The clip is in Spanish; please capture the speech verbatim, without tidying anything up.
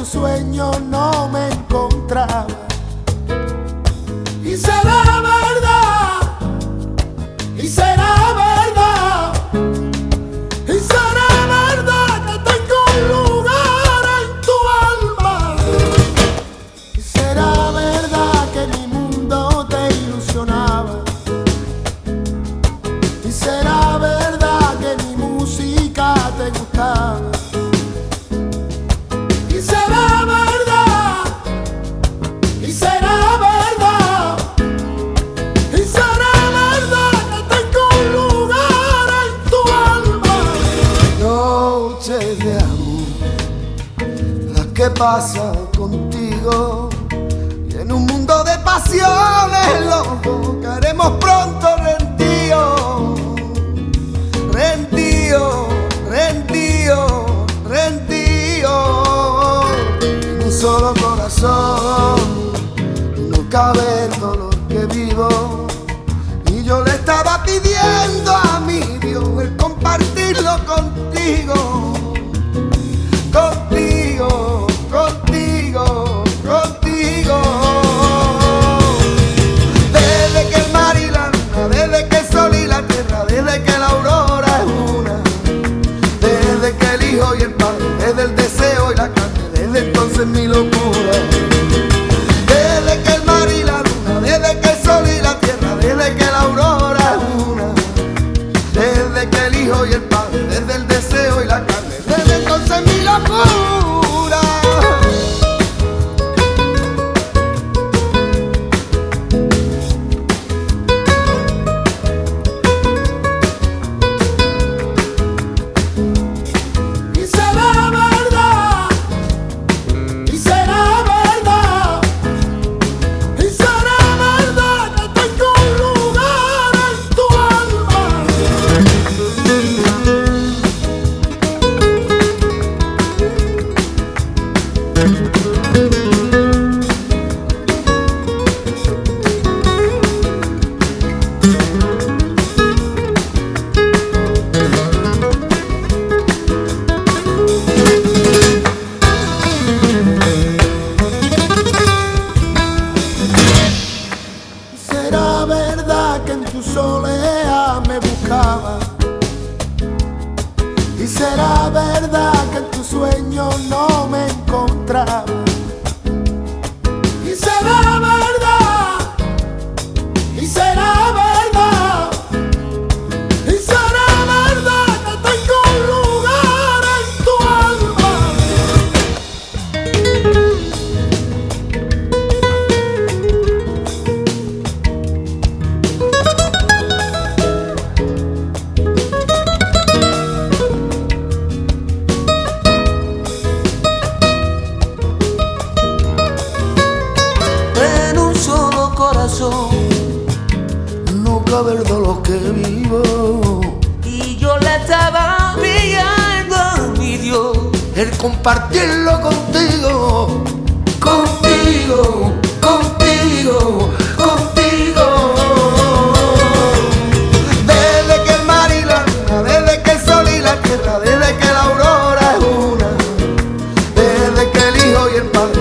sueño no me encontraba. Y será verdad, y será verdad, y será verdad que tengo un lugar en tu alma. Y será verdad que mi mundo te ilusionaba. Y será verdad que mi música te gustaba. Y será verdad, y será verdad, y será verdad que tengo un lugar en tu alma. Noches de amor, las que pasan contigo, y en un mundo de pasiones los dos caeremos pronto rendidos, rendidos, rendidos, rendidos. En un solo corazón no cabe el dolor que vivo, y yo le estaba pidiendo a mi Dios el compartirlo contigo, contigo, contigo, contigo. Desde que el mar y la luna, desde que el sol y la tierra, desde que la aurora es una, desde que el hijo y el padre, desde el deseo y la carne, desde entonces mi locura. Desde que el mar y la luna, desde que el sol y la tierra, desde que la aurora es una, desde que el hijo y el padre, desde el deseo y la carne, desde entonces mi locura. Y será verdad, y será verdad, y será verdad que tengo un lugar en tu alma. Será verdad que en tu soledad me buscaba. Y será verdad que en tu sueño no me encontraba. Y será verdad, y será verdad, y será verdad que tengo un lugar en tu alma. En un solo corazón no cabe el dolor que vivo, Y yo le estaba pidiendo a mi Dios el compartirlo contigo, contigo, contigo, contigo. Desde que el mar y la luna, desde que el sol y la tierra, desde que la aurora es una, desde que el hijo y el padre,